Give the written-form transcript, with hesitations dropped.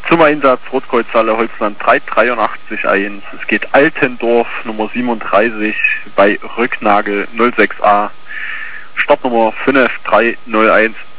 Zum Einsatz Rotkreuzhalle Holzland 383-1. Es geht Altendorf Nummer 37 bei Rücknagel 06A. Startnummer 5301.